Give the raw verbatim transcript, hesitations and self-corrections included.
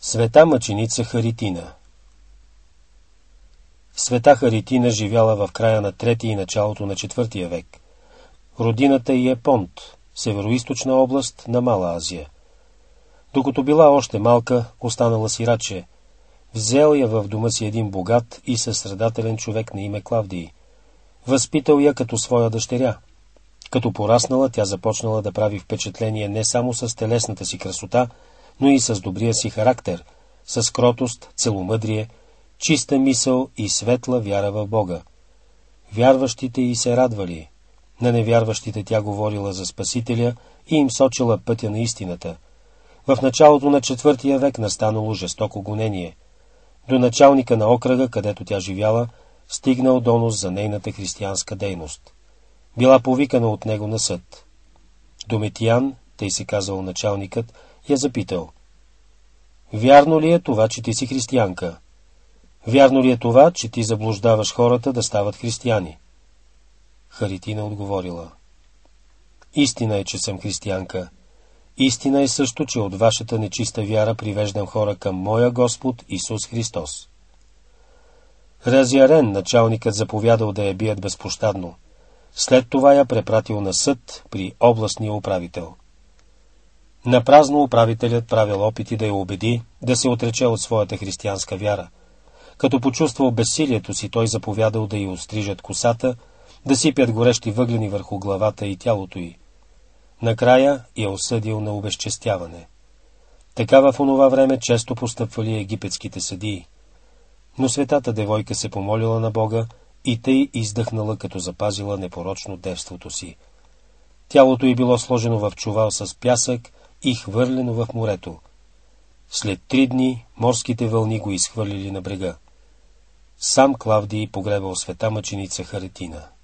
Света мъченица Харитина. Света Харитина живяла в края на третия и началото на четвъртия век. Родината й е Понт, североизточна област на Мала Азия. Докато била още малка, останала сираче. Взел я в дома си един богат и състрадателен човек на име Клавдий. Възпитал я като своя дъщеря. Като пораснала, тя започнала да прави впечатление не само с телесната си красота, но и с добрия си характер, с кротост, целомъдрие, чиста мисъл и светла вяра в Бога. Вярващите й се радвали. На невярващите тя говорила за Спасителя и им сочила пътя на истината. В началото на четвъртия век настанало жестоко гонение. До началника на окръга, където тя живяла, стигнал донос за нейната християнска дейност. Била повикана от него на съд. Дометиян, тъй се казал началникът, я запитал: вярно ли е това, че ти си християнка? Вярно ли е това, че ти заблуждаваш хората да стават християни? Харитина отговорила: истина е, че съм християнка. Истина е също, че от вашата нечиста вяра привеждам хора към моя Господ Исус Христос. Разярен, началникът заповядал да я бият безпощадно. След това я препратил на съд при областния управител. Напразно управителят правил опити да я убеди да се отрече от своята християнска вяра. Като почувствал безсилието си, той заповядал да й острижат косата, да сипят горещи въглени върху главата и тялото й. Накрая я осъдил на обезчестяване. Така в онова време често постъпвали египетските съдии. Но светата девойка се помолила на Бога и тъй издъхнала, като запазила непорочно девството си. Тялото й било сложено в чувал с пясък и хвърлено в морето. След три дни морските вълни го изхвърлили на брега. Сам Клавдий погребал света мъченица Харитина.